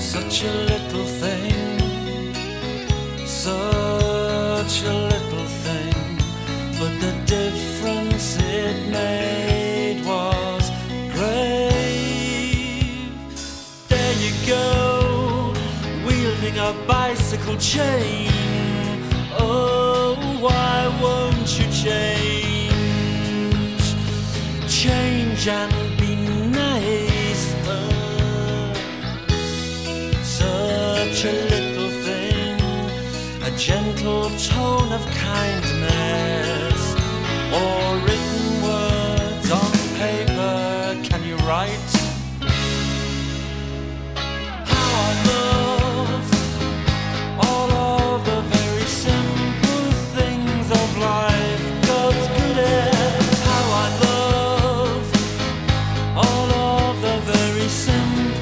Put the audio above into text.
Such a little thing, such a little thing, but the difference it made was grave. There you go, wielding a bicycle chain. Oh, why won't you change? Change and be nice. Such a little thing, a gentle tone of kindness, or it